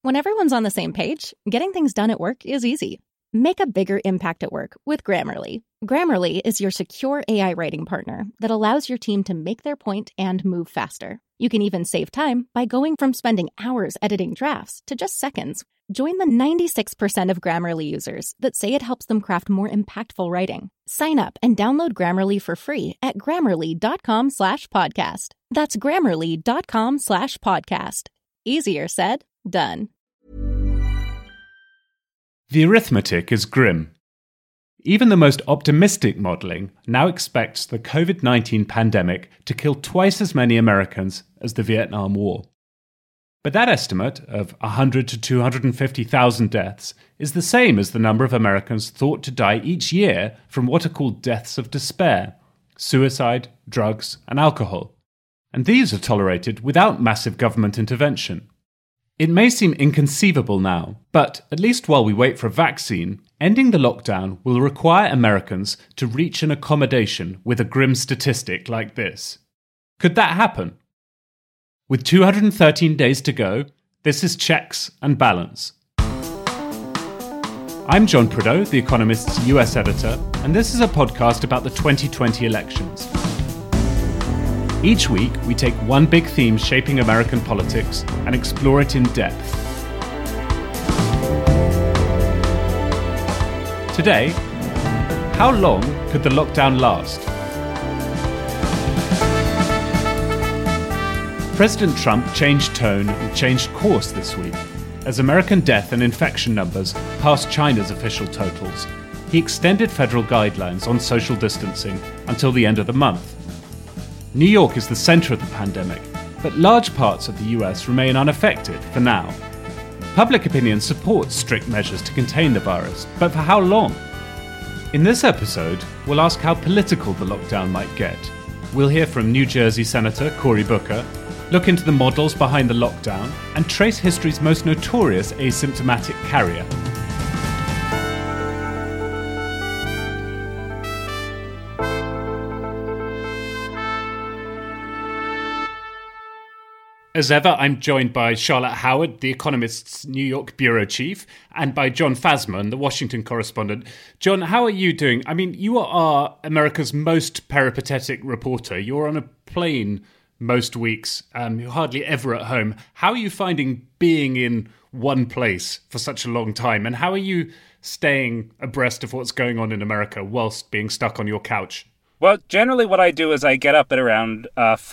When everyone's on the same page, getting things done at work is easy. Make a bigger impact at work with Grammarly. Grammarly is your secure AI writing partner that allows your team to make their point and move faster. You can even save time by going from spending hours editing drafts to just seconds. Join the 96% of Grammarly users that say it helps them craft more impactful writing. Sign up and download Grammarly for free at grammarly.com/podcast. That's grammarly.com/podcast. Easier said, done. The arithmetic is grim. Even the most optimistic modelling now expects the COVID-19 pandemic to kill twice as many Americans as the Vietnam War. But that estimate of 100 to 250,000 deaths is the same as the number of Americans thought to die each year from what are called deaths of despair, suicide, drugs, and alcohol. And these are tolerated without massive government intervention. It may seem inconceivable now, but at least while we wait for a vaccine, ending the lockdown will require Americans to reach an accommodation with a grim statistic like this. Could that happen? With 213 days to go, this is Checks and Balance. I'm John Prideaux, The Economist's US editor, and this is a podcast about the 2020 elections. Each week, we take one big theme shaping American politics and explore it in depth. Today, how long could the lockdown last? President Trump changed tone and changed course this week. As American death and infection numbers passed China's official totals, he extended federal guidelines on social distancing until the end of the month. New York is the centre of the pandemic, but large parts of the US remain unaffected for now. Public opinion supports strict measures to contain the virus, but for how long? In this episode, we'll ask how political the lockdown might get. We'll hear from New Jersey Senator Cory Booker, look into the models behind the lockdown, and trace history's most notorious asymptomatic carrier. As ever, I'm joined by Charlotte Howard, The Economist's New York bureau chief, and by John Fasman, the Washington correspondent. John, how are you doing? I mean, you are America's most peripatetic reporter. You're on a plane most weeks. You're hardly ever at home. How are you finding being in one place for such a long time? And how are you staying abreast of what's going on in America whilst being stuck on your couch? Well, generally what I do is I get up at around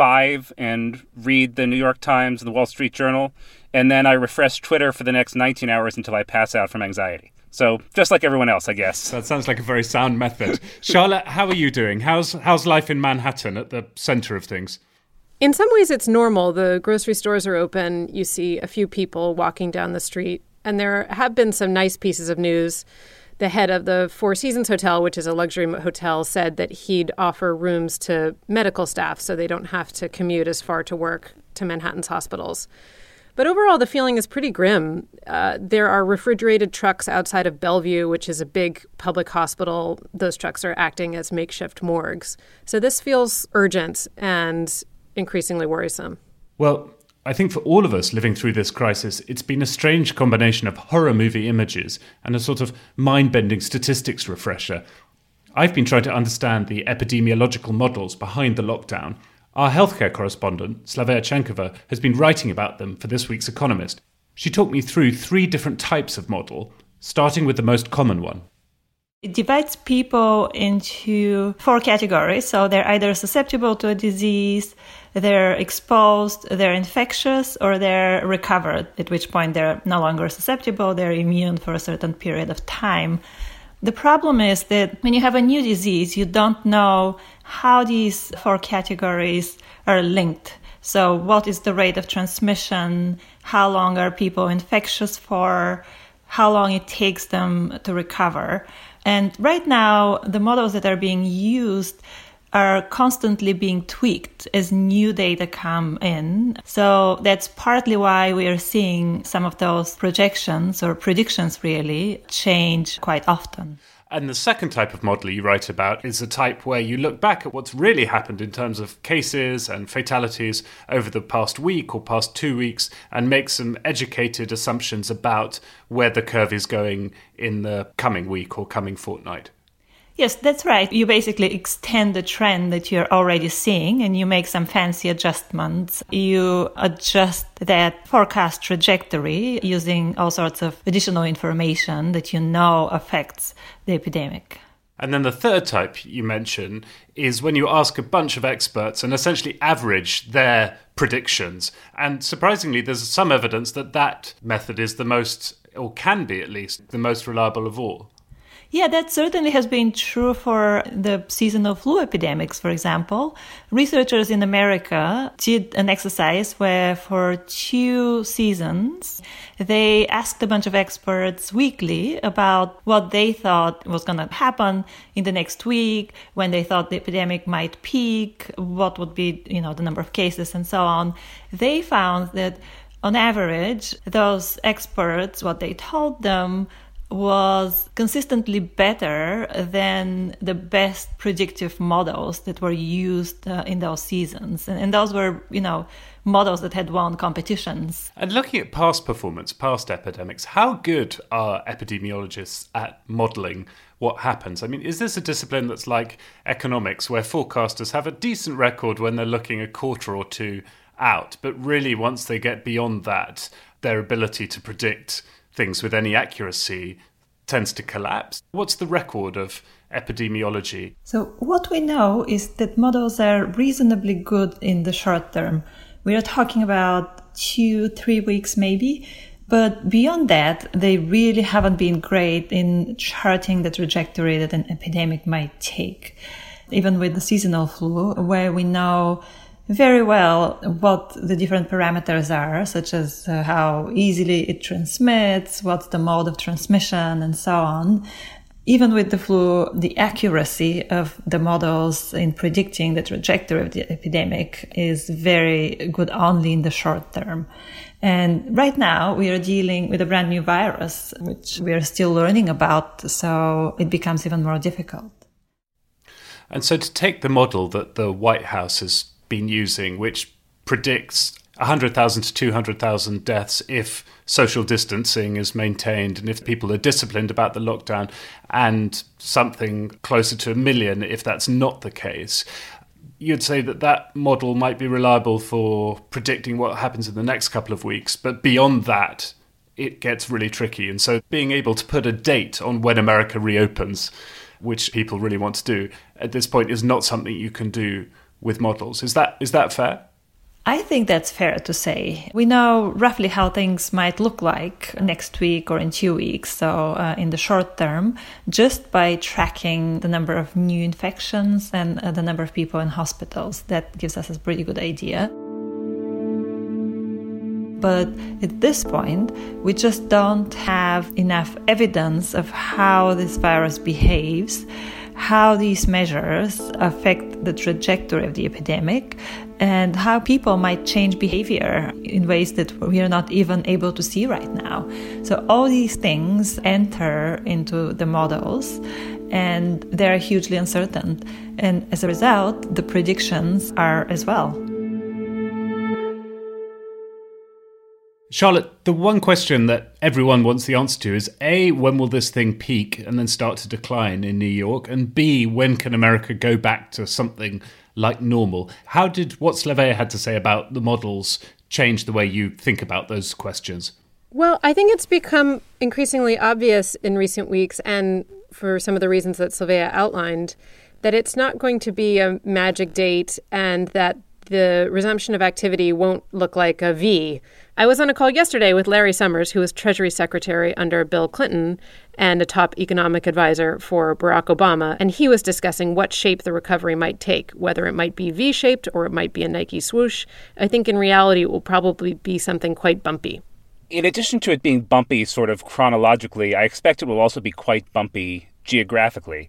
5 and read the New York Times and the Wall Street Journal, and then I refresh Twitter for the next 19 hours until I pass out from anxiety. So just like everyone else, I guess. That sounds like a very sound method. Charlotte, how are you doing? How's life in Manhattan at the center of things? In some ways, it's normal. The grocery stores are open. You see a few people walking down the street, and there have been some nice pieces of news. The head of the Four Seasons Hotel, which is a luxury hotel, said that he'd offer rooms to medical staff so they don't have to commute as far to work to Manhattan's hospitals. But overall, the feeling is pretty grim. There are refrigerated trucks outside of Bellevue, which is a big public hospital. Those trucks are acting as makeshift morgues. So this feels urgent and increasingly worrisome. Well, I think for all of us living through this crisis, it's been a strange combination of horror movie images and a sort of mind-bending statistics refresher. I've been trying to understand the epidemiological models behind the lockdown. Our healthcare correspondent, Slavea Chankova, has been writing about them for this week's Economist. She talked me through 3 different types of model, starting with the most common one. It divides people into 4 categories. So they're either susceptible to a disease, they're exposed, they're infectious, or they're recovered, at which point they're no longer susceptible, they're immune for a certain period of time. The problem is that when you have a new disease, you don't know how these 4 categories are linked. So what is the rate of transmission? How long are people infectious for? How long it takes them to recover? And right now, the models that are being used are constantly being tweaked as new data come in. So that's partly why we are seeing some of those projections or predictions really change quite often. And the second type of model you write about is a type where you look back at what's really happened in terms of cases and fatalities over the past week or past 2 weeks and make some educated assumptions about where the curve is going in the coming week or coming fortnight. Yes, that's right. You basically extend the trend that you're already seeing and you make some fancy adjustments. You adjust that forecast trajectory using all sorts of additional information that you know affects the epidemic. And then the third type you mention is when you ask a bunch of experts and essentially average their predictions. And surprisingly, there's some evidence that that method is the most, or can be at least, the most reliable of all. Yeah, that certainly has been true for the seasonal flu epidemics, for example. Researchers in America did an exercise where for 2 seasons, they asked a bunch of experts weekly about what they thought was going to happen in the next week, when they thought the epidemic might peak, what would be, the number of cases and so on. They found that on average, those experts, what they told them was consistently better than the best predictive models that were used in those seasons. And those were, models that had won competitions. And looking at past performance, past epidemics, how good are epidemiologists at modelling what happens? I mean, is this a discipline that's like economics, where forecasters have a decent record when they're looking a quarter or two out, but really once they get beyond that, their ability to predict things with any accuracy tends to collapse? What's the record of epidemiology? So what we know is that models are reasonably good in the short term. We are talking about 2-3 weeks maybe, but beyond that, they really haven't been great in charting the trajectory that an epidemic might take. Even with the seasonal flu, where we know very well what the different parameters are, such as how easily it transmits, what's the mode of transmission, and so on. Even with the flu, the accuracy of the models in predicting the trajectory of the epidemic is very good only in the short term. And right now we are dealing with a brand new virus, which we are still learning about, so it becomes even more difficult. And so to take the model that the White House has been using, which predicts 100,000 to 200,000 deaths if social distancing is maintained and if people are disciplined about the lockdown, and something closer to 1 million if that's not the case, you'd say that that model might be reliable for predicting what happens in the next couple of weeks. But beyond that, it gets really tricky. And so being able to put a date on when America reopens, which people really want to do, at this point is not something you can do with models. Is that fair? I think that's fair to say. We know roughly how things might look like next week or in 2 weeks. So in the short term, just by tracking the number of new infections and the number of people in hospitals, that gives us a pretty good idea. But at this point, we just don't have enough evidence of how this virus behaves, how these measures affect the trajectory of the epidemic, and how people might change behavior in ways that we are not even able to see right now. So all these things enter into the models, and they're hugely uncertain. And as a result, the predictions are as well. Charlotte, the one question that everyone wants the answer to is A, when will this thing peak and then start to decline in New York? And B, when can America go back to something like normal? How did what Slavea had to say about the models change the way you think about those questions? Well, I think it's become increasingly obvious in recent weeks, and for some of the reasons that Slavea outlined, that it's not going to be a magic date and that the resumption of activity won't look like a V. I was on a call yesterday with Larry Summers, who was Treasury Secretary under Bill Clinton and a top economic advisor for Barack Obama, and he was discussing what shape the recovery might take, whether it might be V-shaped or it might be a Nike swoosh. I think in reality it will probably be something quite bumpy. In addition to it being bumpy sort of chronologically, I expect it will also be quite bumpy geographically.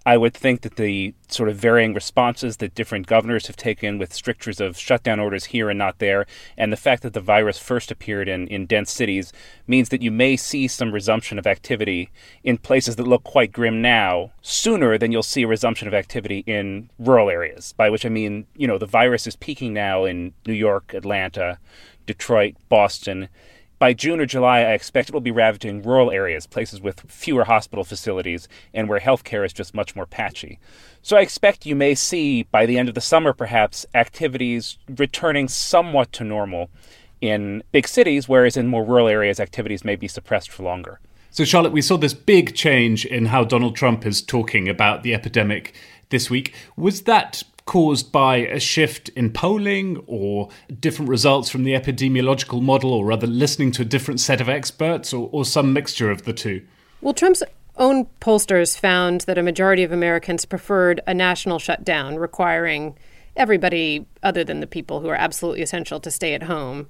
I would think that the sort of varying responses that different governors have taken with strictures of shutdown orders here and not there, and the fact that the virus first appeared in dense cities means that you may see some resumption of activity in places that look quite grim now sooner than you'll see a resumption of activity in rural areas, by which I mean, the virus is peaking now in New York, Atlanta, Detroit, Boston. By June or July, I expect it will be ravaging rural areas, places with fewer hospital facilities and where healthcare is just much more patchy. So I expect you may see, by the end of the summer perhaps, activities returning somewhat to normal in big cities, whereas in more rural areas, activities may be suppressed for longer. So, Charlotte, we saw this big change in how Donald Trump is talking about the epidemic this week. Was that caused by a shift in polling or different results from the epidemiological model, or rather listening to a different set of experts, or some mixture of the two? Well, Trump's own pollsters found that a majority of Americans preferred a national shutdown requiring everybody other than the people who are absolutely essential to stay at home.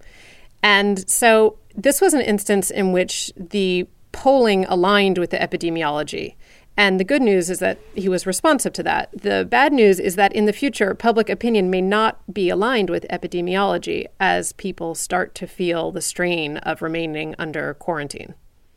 And so this was an instance in which the polling aligned with the epidemiology. And the good news is that he was responsive to that. The bad news is that in the future, public opinion may not be aligned with epidemiology as people start to feel the strain of remaining under quarantine.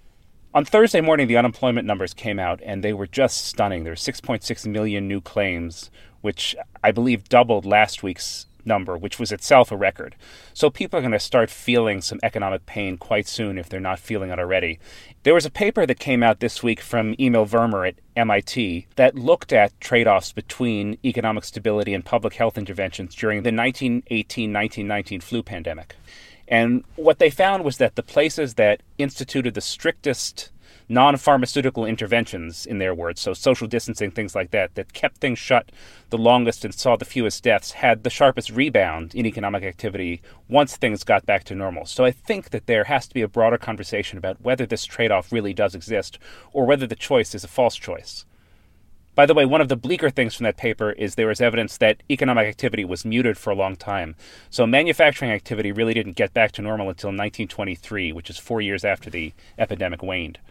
On Thursday morning, the unemployment numbers came out, and they were just stunning. There were 6.6 million new claims, which I believe doubled last week's number, which was itself a record. So people are going to start feeling some economic pain quite soon if they're not feeling it already. There was a paper that came out this week from Emil Vermeer at MIT that looked at trade-offs between economic stability and public health interventions during the 1918-1919 flu pandemic. And what they found was that the places that instituted the strictest non-pharmaceutical interventions, in their words, so social distancing, things like that, that kept things shut the longest and saw the fewest deaths, had the sharpest rebound in economic activity once things got back to normal. So I think that there has to be a broader conversation about whether this trade-off really does exist or whether the choice is a false choice. By the way, one of the bleaker things from that paper is there was evidence that economic activity was muted for a long time. So manufacturing activity really didn't get back to normal until 1923, which is 4 years after the epidemic waned.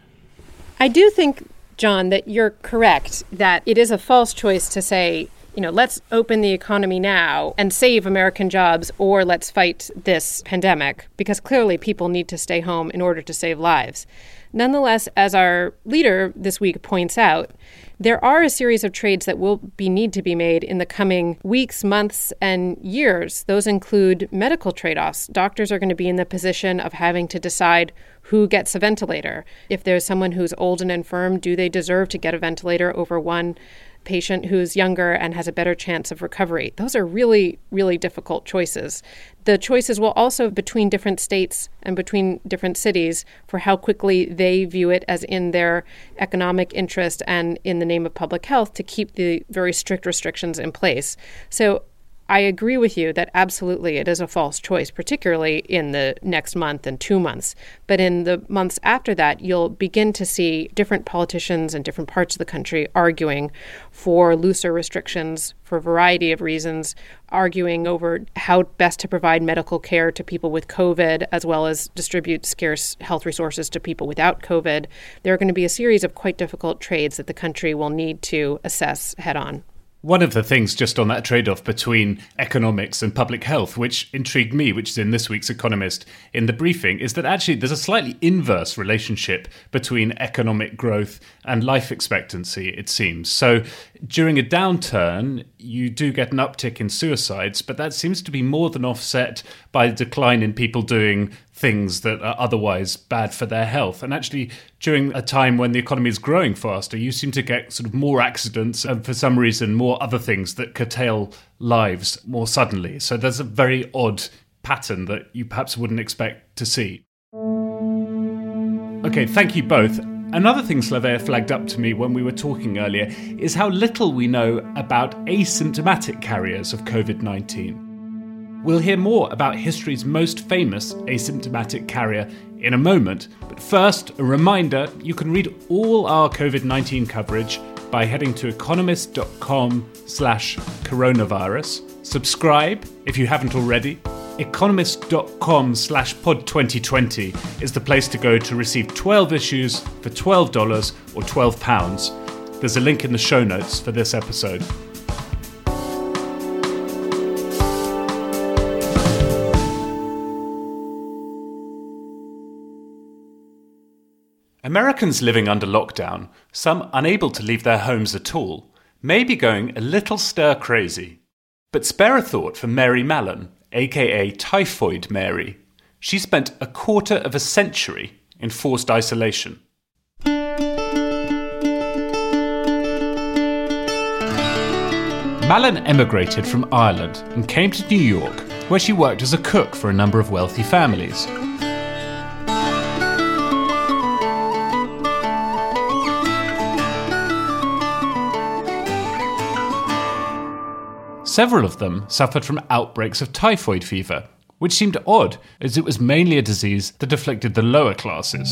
I do think, John, that you're correct, that it is a false choice to say, let's open the economy now and save American jobs, or let's fight this pandemic, because clearly people need to stay home in order to save lives. Nonetheless, as our leader this week points out, there are a series of trades that will need to be made in the coming weeks, months, and years. Those include medical trade-offs. Doctors are going to be in the position of having to decide who gets a ventilator. If there's someone who's old and infirm, do they deserve to get a ventilator over one patient who's younger and has a better chance of recovery? Those are really, really difficult choices. The choices will also between different states and between different cities for how quickly they view it as in their economic interest and in the name of public health to keep the very strict restrictions in place. So I agree with you that absolutely it is a false choice, particularly in the next month and 2 months. But in the months after that, you'll begin to see different politicians in different parts of the country arguing for looser restrictions for a variety of reasons, arguing over how best to provide medical care to people with COVID, as well as distribute scarce health resources to people without COVID. There are going to be a series of quite difficult trades that the country will need to assess head on. One of the things just on that trade-off between economics and public health, which intrigued me, which is in this week's Economist in the briefing, is that actually there's a slightly inverse relationship between economic growth and life expectancy, it seems. So during a downturn, you do get an uptick in suicides, but that seems to be more than offset by a decline in people doing things that are otherwise bad for their health. And actually, during a time when the economy is growing faster, you seem to get sort of more accidents and for some reason more other things that curtail lives more suddenly. So there's a very odd pattern that you perhaps wouldn't expect to see. Okay, thank you both. Another thing Slavea flagged up to me when we were talking earlier is how little we know about asymptomatic carriers of COVID-19. We'll hear more about history's most famous asymptomatic carrier in a moment. But first, a reminder, you can read all our COVID-19 coverage by heading to economist.com/coronavirus. Subscribe if you haven't already. Economist.com/pod2020 is the place to go to receive 12 issues for $12 or £12. There's a link in the show notes for this episode. Americans living under lockdown, some unable to leave their homes at all, may be going a little stir-crazy. But spare a thought for Mary Mallon, aka Typhoid Mary. She spent a quarter of a century in forced isolation. Mallon emigrated from Ireland and came to New York, where she worked as a cook for a number of wealthy families. Several of them suffered from outbreaks of typhoid fever, which seemed odd as it was mainly a disease that afflicted the lower classes.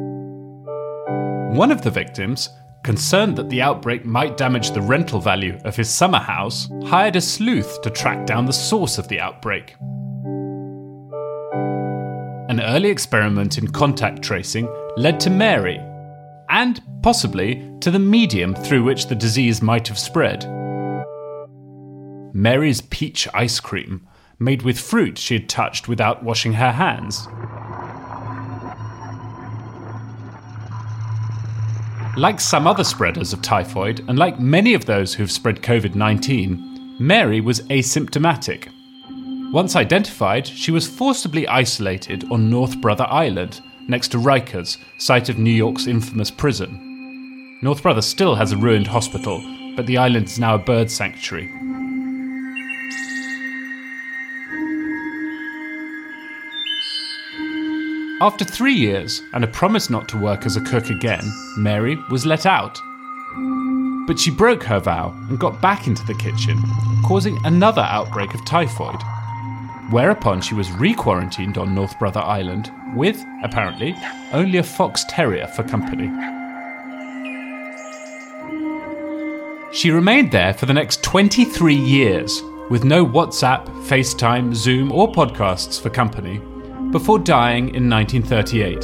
One of the victims, concerned that the outbreak might damage the rental value of his summer house, hired a sleuth to track down the source of the outbreak. An early experiment in contact tracing led to Mary, and possibly to the medium through which the disease might have spread. Mary's peach ice cream, made with fruit she had touched without washing her hands. Like some other spreaders of typhoid, and like many of those who've spread COVID-19, Mary was asymptomatic. Once identified, she was forcibly isolated on North Brother Island, next to Rikers, site of New York's infamous prison. North Brother still has a ruined hospital, but the island is now a bird sanctuary. After 3 years and a promise not to work as a cook again, Mary was let out. But she broke her vow and got back into the kitchen, causing another outbreak of typhoid. Whereupon she was re-quarantined on North Brother Island with, apparently, only a fox terrier for company. She remained there for the next 23 years, with no WhatsApp, FaceTime, Zoom or podcasts for company, before dying in 1938.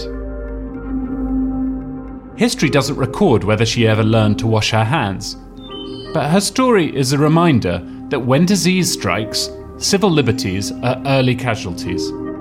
History doesn't record whether she ever learned to wash her hands, but her story is a reminder that when disease strikes, civil liberties are early casualties.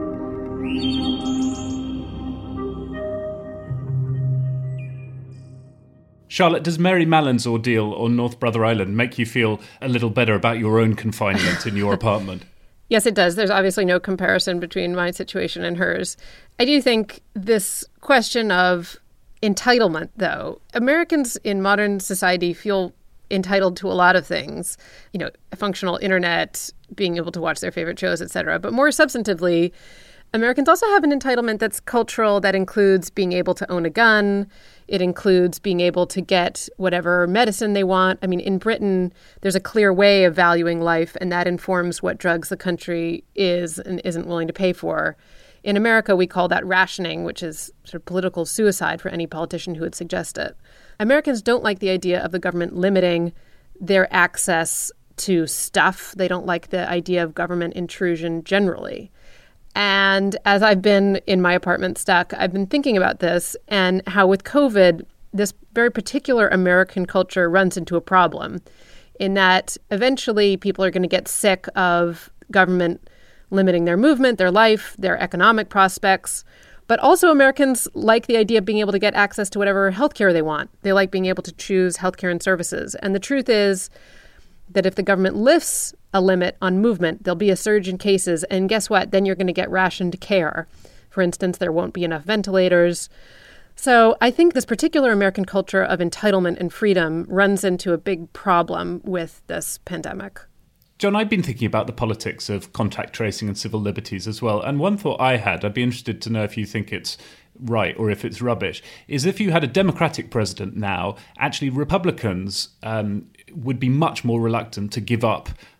Charlotte, does Mary Mallon's ordeal on North Brother Island make you feel a little better about your own confinement in your apartment? Yes, it does. There's obviously no comparison between my situation and hers. I do think this question of entitlement, though, Americans in modern society feel entitled to a lot of things, a functional internet, being able to watch their favorite shows, etc. But more substantively, Americans also have an entitlement that's cultural, that includes being able to own a gun. It includes being able to get whatever medicine they want. I mean, in Britain, there's a clear way of valuing life, and that informs what drugs the country is and isn't willing to pay for. In America, we call that rationing, which is sort of political suicide for any politician who would suggest it. Americans don't like the idea of the government limiting their access to stuff. They don't like the idea of government intrusion generally. And as I've been in my apartment stuck, I've been thinking about this and how with COVID, this very particular American culture runs into a problem in that eventually people are going to get sick of government limiting their movement, their life, their economic prospects. But also Americans like the idea of being able to get access to whatever healthcare they want. They like being able to choose healthcare and services. And the truth is that if the government lifts a limit on movement, there'll be a surge in cases. And guess what? Then you're going to get rationed care. For instance, there won't be enough ventilators. So I think this particular American culture of entitlement and freedom runs into a big problem with this pandemic. John, I've been thinking about the politics of contact tracing and civil liberties as well. And one thought I had, I'd be interested to know if you think it's right or if it's rubbish, is if you had a Democratic president now, actually Republicans would be much more reluctant to give up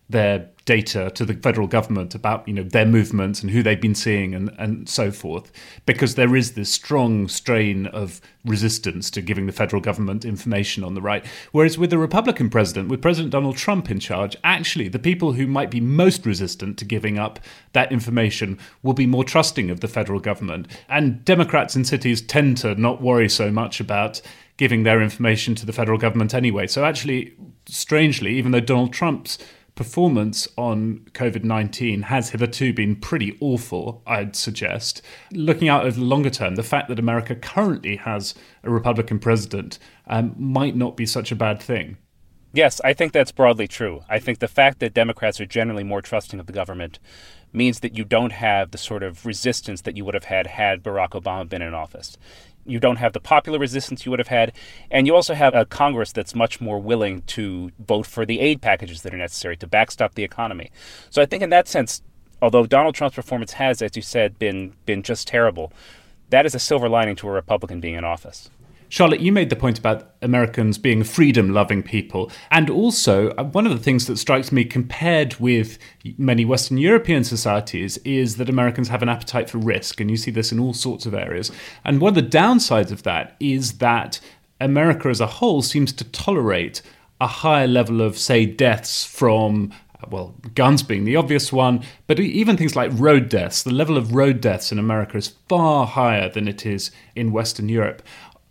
their data to the federal government about, their movements and who they've been seeing and so forth, because there is this strong strain of resistance to giving the federal government information on the right. Whereas with the Republican president, with President Donald Trump in charge, actually the people who might be most resistant to giving up that information will be more trusting of the federal government. And Democrats in cities tend to not worry so much about giving their information to the federal government anyway. So actually, strangely, even though Donald Trump's performance on COVID-19 has hitherto been pretty awful, I'd suggest, looking out over the longer term, the fact that America currently has a Republican president might not be such a bad thing. Yes, I think that's broadly true. I think the fact that Democrats are generally more trusting of the government means that you don't have the sort of resistance that you would have had Barack Obama been in office. You don't have the popular resistance you would have had, and you also have a Congress that's much more willing to vote for the aid packages that are necessary to backstop the economy. So I think in that sense, although Donald Trump's performance has, as you said, been just terrible, that is a silver lining to a Republican being in office. Charlotte, you made the point about Americans being freedom-loving people. And also, one of the things that strikes me compared with many Western European societies is that Americans have an appetite for risk. And you see this in all sorts of areas. And one of the downsides of that is that America as a whole seems to tolerate a higher level of, say, deaths from guns being the obvious one, but even things like road deaths. The level of road deaths in America is far higher than it is in Western Europe.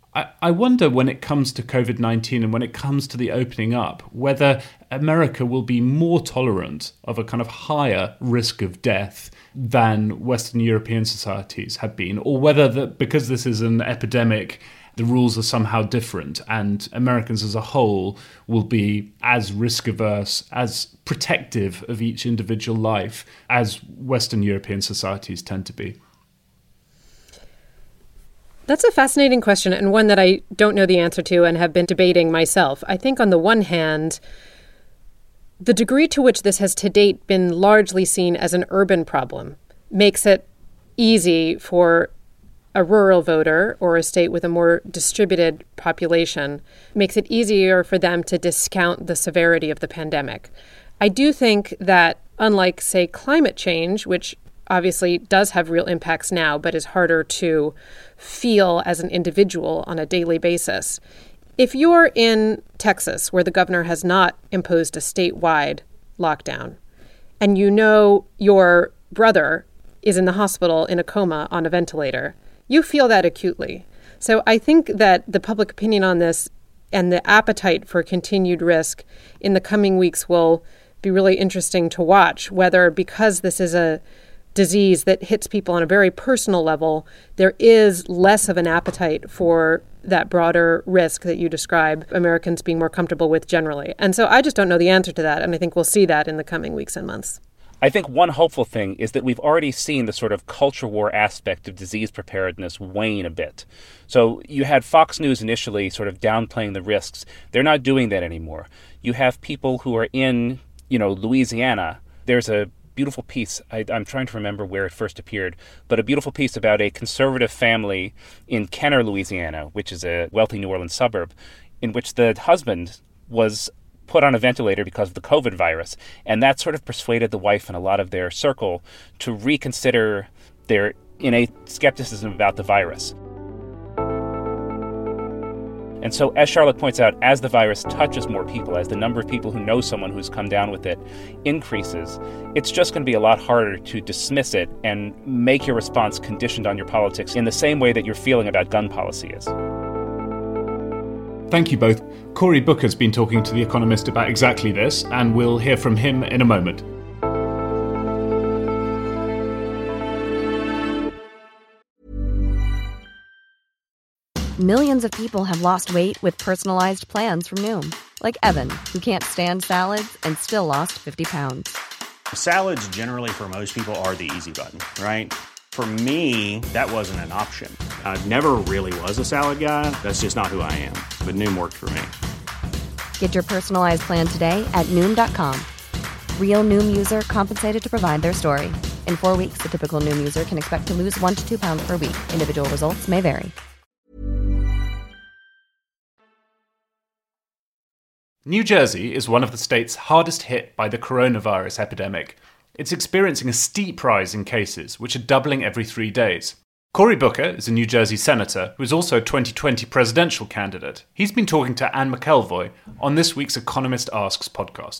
I wonder when it comes to COVID-19 and when it comes to the opening up, whether America will be more tolerant of a kind of higher risk of death than Western European societies have been, or whether because this is an epidemic, the rules are somehow different and Americans as a whole will be as risk-averse, as protective of each individual life as Western European societies tend to be. That's a fascinating question, and one that I don't know the answer to and have been debating myself. I think on the one hand, the degree to which this has to date been largely seen as an urban problem makes it easy for a rural voter or a state with a more distributed population, makes it easier for them to discount the severity of the pandemic. I do think that unlike, say, climate change, which obviously does have real impacts now, but is harder to feel as an individual on a daily basis. If you're in Texas, where the governor has not imposed a statewide lockdown, and you know your brother is in the hospital in a coma on a ventilator, you feel that acutely. So I think that the public opinion on this and the appetite for continued risk in the coming weeks will be really interesting to watch, whether because this is a disease that hits people on a very personal level, there is less of an appetite for that broader risk that you describe Americans being more comfortable with generally. And so I just don't know the answer to that, and I think we'll see that in the coming weeks and months. I think one hopeful thing is that we've already seen the sort of culture war aspect of disease preparedness wane a bit. So you had Fox News initially sort of downplaying the risks. They're not doing that anymore. You have people who are in, Louisiana. There's a beautiful piece, I'm trying to remember where it first appeared, but a beautiful piece about a conservative family in Kenner, Louisiana, which is a wealthy New Orleans suburb, in which the husband was put on a ventilator because of the COVID virus. And that sort of persuaded the wife and a lot of their circle to reconsider their innate skepticism about the virus. And so, as Charlotte points out, as the virus touches more people, as the number of people who know someone who's come down with it increases, it's just going to be a lot harder to dismiss it and make your response conditioned on your politics in the same way that your feeling about gun policy is. Thank you both. Cory Booker's been talking to The Economist about exactly this, and we'll hear from him in a moment. Millions of people have lost weight with personalized plans from Noom. Like Evan, who can't stand salads and still lost 50 pounds. Salads generally for most people are the easy button, right? For me, that wasn't an option. I never really was a salad guy. That's just not who I am. But Noom worked for me. Get your personalized plan today at Noom.com. Real Noom user compensated to provide their story. In 4 weeks, the typical Noom user can expect to lose 1 to 2 pounds per week. Individual results may vary. New Jersey is one of the states hardest hit by the coronavirus epidemic. It's experiencing a steep rise in cases, which are doubling every 3 days. Cory Booker is a New Jersey senator who is also a 2020 presidential candidate. He's been talking to Anne McElvoy on this week's Economist Asks podcast.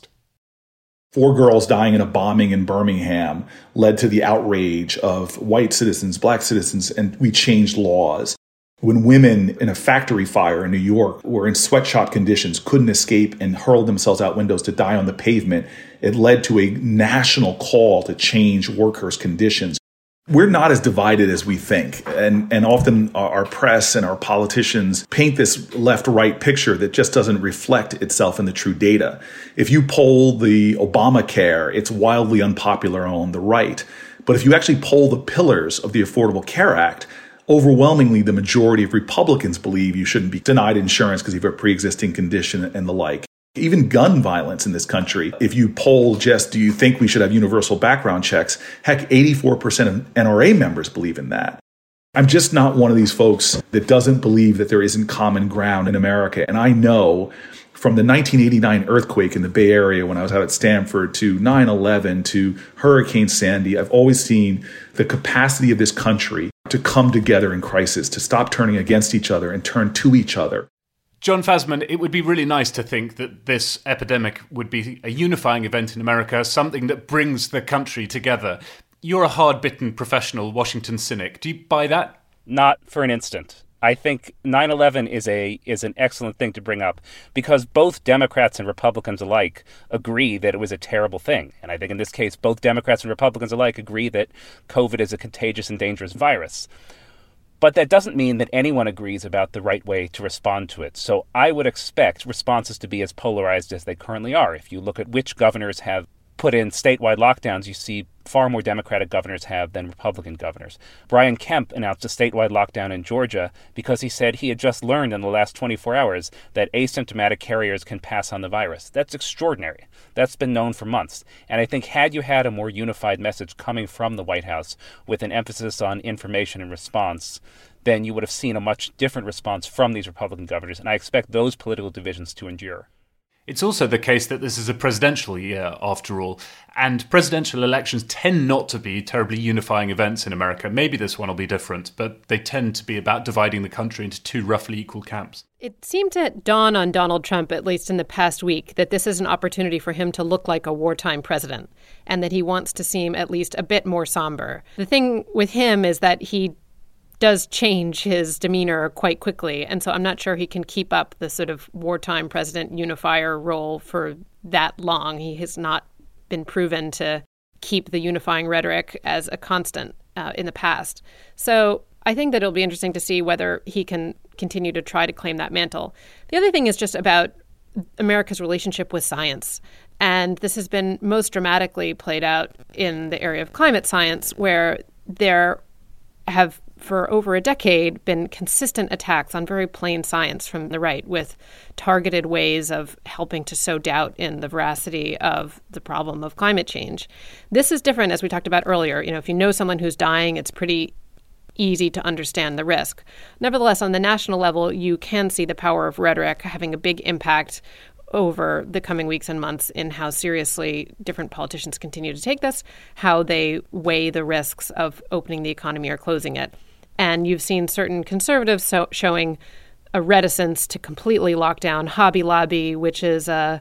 4 girls dying in a bombing in Birmingham led to the outrage of white citizens, black citizens, and we changed laws. When women in a factory fire in New York were in sweatshop conditions, couldn't escape and hurled themselves out windows to die on the pavement, it led to a national call to change workers' conditions. We're not as divided as we think. And often our press and our politicians paint this left-right picture that just doesn't reflect itself in the true data. If you poll the Obamacare, it's wildly unpopular on the right. But if you actually poll the pillars of the Affordable Care Act, overwhelmingly the majority of Republicans believe you shouldn't be denied insurance because you have a pre-existing condition and the like. Even gun violence in this country, if you poll just, do you think we should have universal background checks? Heck, 84% of NRA members believe in that. I'm just not one of these folks that doesn't believe that there isn't common ground in America. And I know from the 1989 earthquake in the Bay Area when I was out at Stanford to 9/11 to Hurricane Sandy, I've always seen the capacity of this country to come together in crisis, to stop turning against each other and turn to each other. John Fasman, it would be really nice to think that this epidemic would be a unifying event in America, something that brings the country together. You're a hard-bitten professional Washington cynic. Do you buy that? Not for an instant. I think 9/11 is an excellent thing to bring up because both Democrats and Republicans alike agree that it was a terrible thing. And I think in this case, both Democrats and Republicans alike agree that COVID is a contagious and dangerous virus. But that doesn't mean that anyone agrees about the right way to respond to it. So I would expect responses to be as polarized as they currently are. If you look at which governors have put in statewide lockdowns, you see far more Democratic governors have than Republican governors. Brian Kemp announced a statewide lockdown in Georgia because he said he had just learned in the last 24 hours that asymptomatic carriers can pass on the virus. That's extraordinary. That's been known for months. And I think had you had a more unified message coming from the White House with an emphasis on information and response, then you would have seen a much different response from these Republican governors. And I expect those political divisions to endure. It's also the case that this is a presidential year, after all, and presidential elections tend not to be terribly unifying events in America. Maybe this one will be different, but they tend to be about dividing the country into 2 roughly equal camps. It seemed to dawn on Donald Trump, at least in the past week, that this is an opportunity for him to look like a wartime president and that he wants to seem at least a bit more somber. The thing with him is that he does change his demeanor quite quickly. And so I'm not sure he can keep up the sort of wartime president unifier role for that long. He has not been proven to keep the unifying rhetoric as a constant in the past. So I think that it'll be interesting to see whether he can continue to try to claim that mantle. The other thing is just about America's relationship with science. And this has been most dramatically played out in the area of climate science, where there have for over a decade been consistent attacks on very plain science from the right with targeted ways of helping to sow doubt in the veracity of the problem of climate change. This is different, as we talked about earlier. You know, if you know someone who's dying, it's pretty easy to understand the risk. Nevertheless, on the national level, you can see the power of rhetoric having a big impact over the coming weeks and months in how seriously different politicians continue to take this, how they weigh the risks of opening the economy or closing it. And you've seen certain conservatives showing a reticence to completely lock down Hobby Lobby, which is a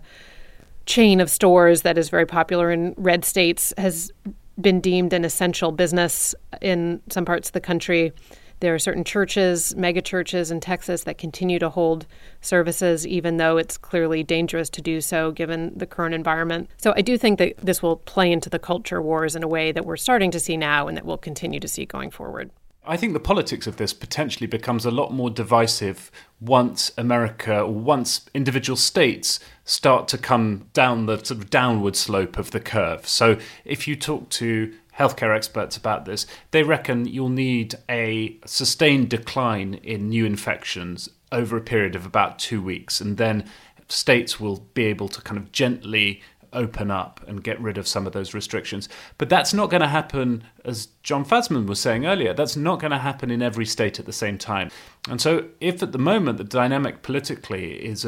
chain of stores that is very popular in red states, has been deemed an essential business in some parts of the country. There are certain churches, mega churches in Texas that continue to hold services, even though it's clearly dangerous to do so given the current environment. So I do think that this will play into the culture wars in a way that we're starting to see now and that we'll continue to see going forward. I think the politics of this potentially becomes a lot more divisive once America, or once individual states start to come down the sort of downward slope of the curve. So if you talk to healthcare experts about this, they reckon you'll need a sustained decline in new infections over a period of about 2 weeks, and then states will be able to kind of gently open up and get rid of some of those restrictions. But that's not going to happen, as John Fasman was saying earlier, that's not going to happen in every state at the same time. And so if at the moment the dynamic politically is of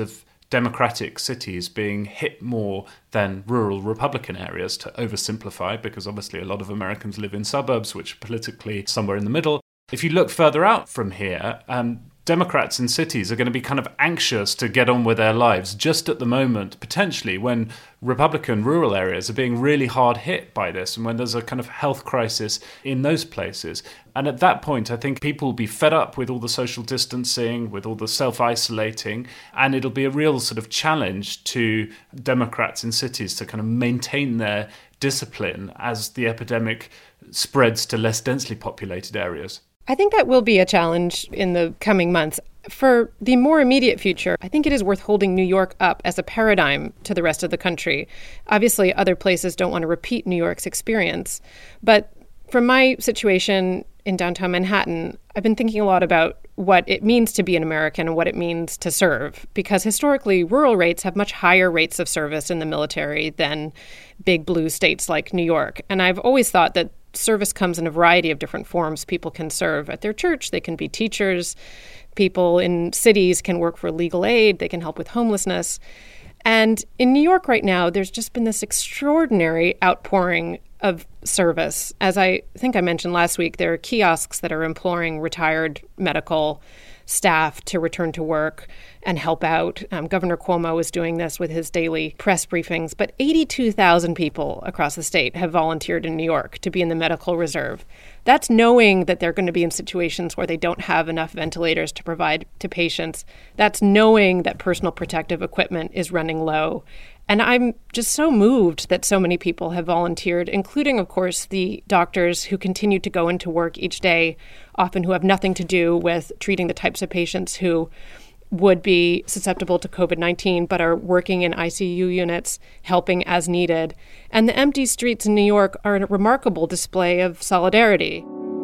democratic cities being hit more than rural Republican areas, to oversimplify, because obviously a lot of Americans live in suburbs, which are politically somewhere in the middle. If you look further out from here, Democrats in cities are going to be kind of anxious to get on with their lives just at the moment, potentially, when Republican rural areas are being really hard hit by this and when there's a kind of health crisis in those places. And at that point, I think people will be fed up with all the social distancing, with all the self-isolating, and it'll be a real sort of challenge to Democrats in cities to kind of maintain their discipline as the epidemic spreads to less densely populated areas. I think that will be a challenge in the coming months. For the more immediate future, I think it is worth holding New York up as a paradigm to the rest of the country. Obviously, other places don't want to repeat New York's experience. But from my situation in downtown Manhattan, I've been thinking a lot about what it means to be an American and what it means to serve. Because historically, rural rates have much higher rates of service in the military than big blue states like New York. And I've always thought that service comes in a variety of different forms. People can serve at their church. They can be teachers. People in cities can work for legal aid. They can help with homelessness. And in New York right now, there's just been this extraordinary outpouring of service. As I think I mentioned last week, there are kiosks that are imploring retired medical staff to return to work and help out. Governor Cuomo is doing this with his daily press briefings. But 82,000 people across the state have volunteered in New York to be in the medical reserve. That's knowing that they're going to be in situations where they don't have enough ventilators to provide to patients. That's knowing that personal protective equipment is running low. And I'm just so moved that so many people have volunteered, including, of course, the doctors who continue to go into work each day, often who have nothing to do with treating the types of patients who would be susceptible to COVID-19, but are working in ICU units, helping as needed. And the empty streets in New York are a remarkable display of solidarity.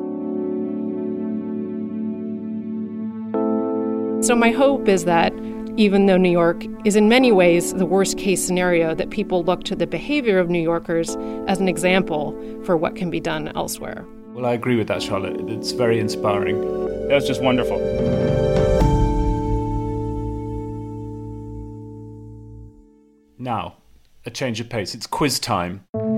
So my hope is that even though New York is in many ways the worst case scenario, that people look to the behavior of New Yorkers as an example for what can be done elsewhere. Well, I agree with that, Charlotte. It's very inspiring. That was just wonderful. Now, a change of pace. It's quiz time.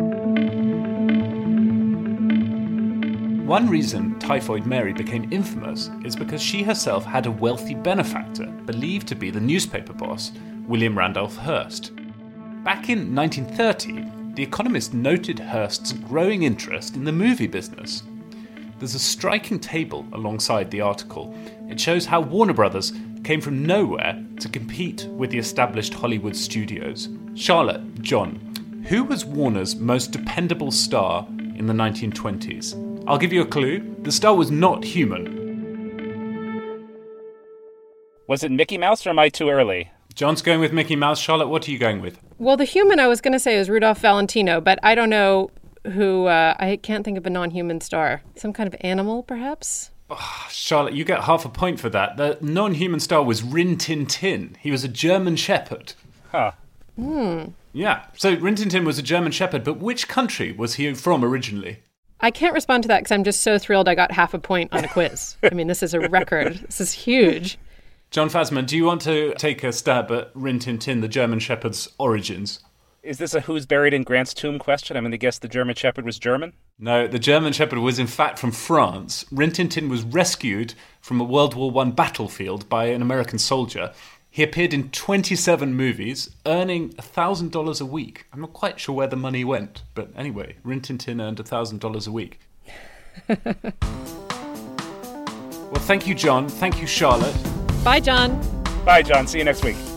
One reason Typhoid Mary became infamous is because she herself had a wealthy benefactor, believed to be the newspaper boss, William Randolph Hearst. Back in 1930, The Economist noted Hearst's growing interest in the movie business. There's a striking table alongside the article. It shows how Warner Brothers came from nowhere to compete with the established Hollywood studios. Charlotte, John, who was Warner's most dependable star in the 1920s? I'll give you a clue. The star was not human. Was it Mickey Mouse or am I too early? John's going with Mickey Mouse. Charlotte, what are you going with? Well, the human I was going to say is Rudolph Valentino, but I don't know who, I can't think of a non-human star. Some kind of animal, perhaps? Oh, Charlotte, you get half a point for that. The non-human star was Rin Tin Tin. He was a German shepherd. Huh. Yeah, so Rin Tin Tin was a German shepherd, but which country was he from originally? I can't respond to that because I'm just so thrilled I got half a point on a quiz. I mean, this is a record. This is huge. John Fasman, do you want to take a stab at Rin Tin Tin, the German shepherd's origins? Is this a who's buried in Grant's tomb question? I'm going to guess the German shepherd was German? No, the German shepherd was in fact from France. Rin Tin Tin was rescued from a World War I battlefield by an American soldier. He appeared in 27 movies, earning $1,000 a week. I'm not quite sure where the money went, but anyway, Rin Tin Tin earned $1,000 a week. Well, thank you, John. Thank you, Charlotte. Bye, John. Bye, John. See you next week.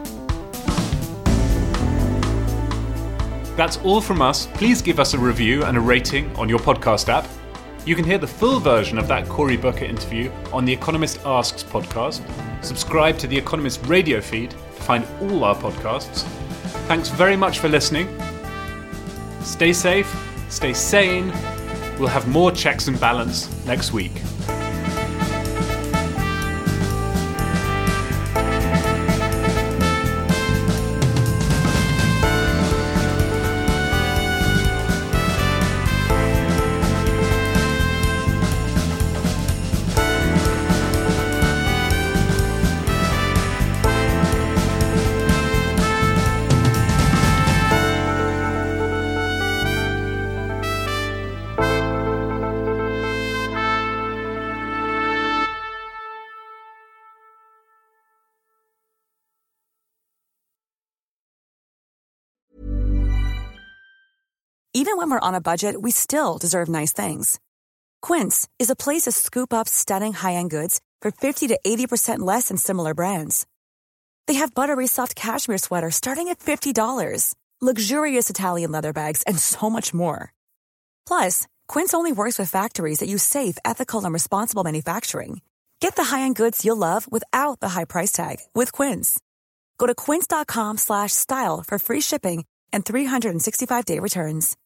That's all from us. Please give us a review and a rating on your podcast app. You can hear the full version of that Cory Booker interview on the Economist Asks podcast. Subscribe to the Economist radio feed to find all our podcasts. Thanks very much for listening. Stay safe, stay sane. We'll have more checks and balance next week. Even when we're on a budget, we still deserve nice things. Quince is a place to scoop up stunning high-end goods for 50 to 80% less than similar brands. They have buttery soft cashmere sweaters starting at $50, luxurious Italian leather bags, and so much more. Plus, Quince only works with factories that use safe, ethical, and responsible manufacturing. Get the high-end goods you'll love without the high price tag with Quince. Go to quince.com/style for free shipping and 365-day returns.